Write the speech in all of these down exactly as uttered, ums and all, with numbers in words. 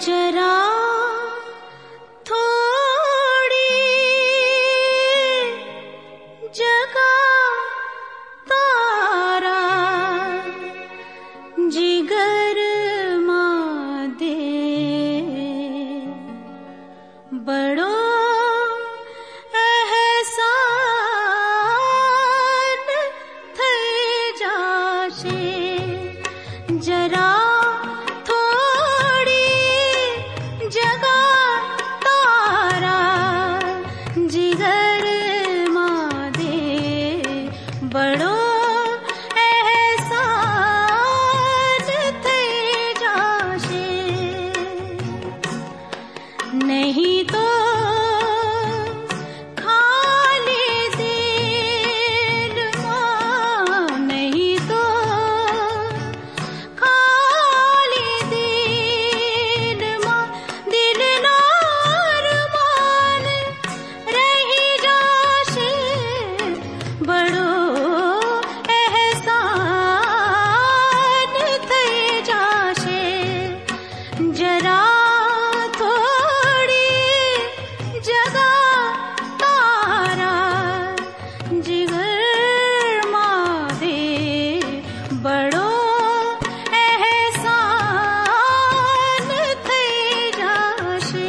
जरा थोड़ी जगह तारा जिगर माँ दे बड़ो एहसान थे जाशे जरा बड़ो एहसान थे जाशे नहीं तो खाली दिल माँ नहीं तो खाली दिल माँ दिल नार मान रही जाशे बड़ो जरा थोड़ी जगह तारा जिगर माँ दे बड़ो एहसान थे जाशे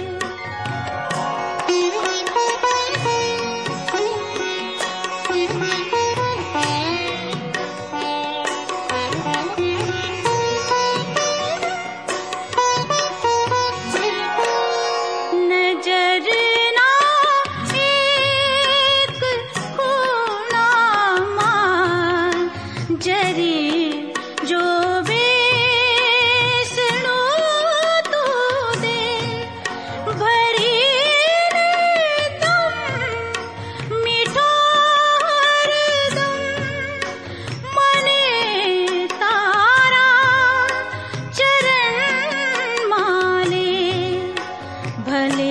जरी जो बेसणो तू दे भरी तुम मीठो हरदम मने तारा चरण माले भले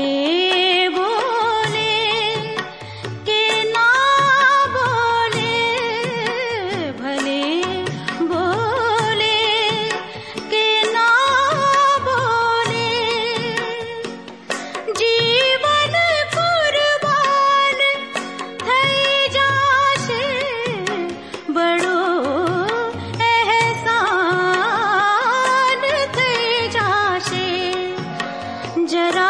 जरा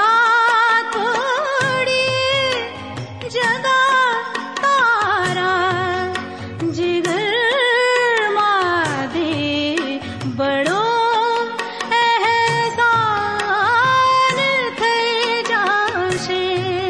थोड़ी जगह तारा जिगर माँ दे बड़ो एहसान थे जाशे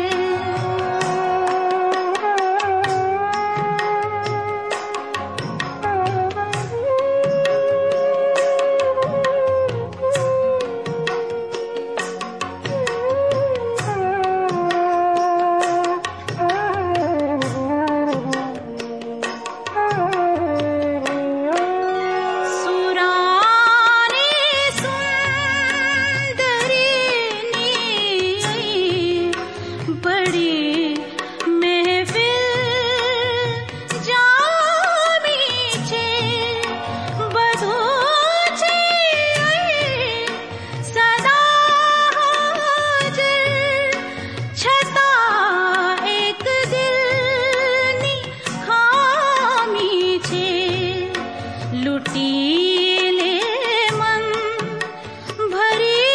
लुटीले मन भरी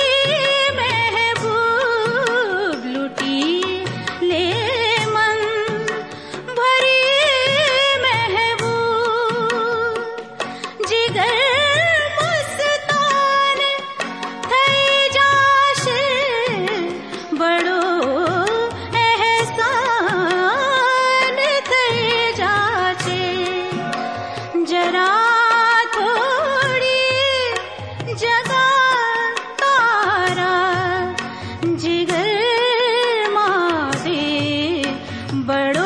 महबूब लुटीले मन भरी महबूब जिगर मस्तान थे जाशे बड़ो एहसान थे जाशे जरा जगह तारा जिगर माँ दे बड़ो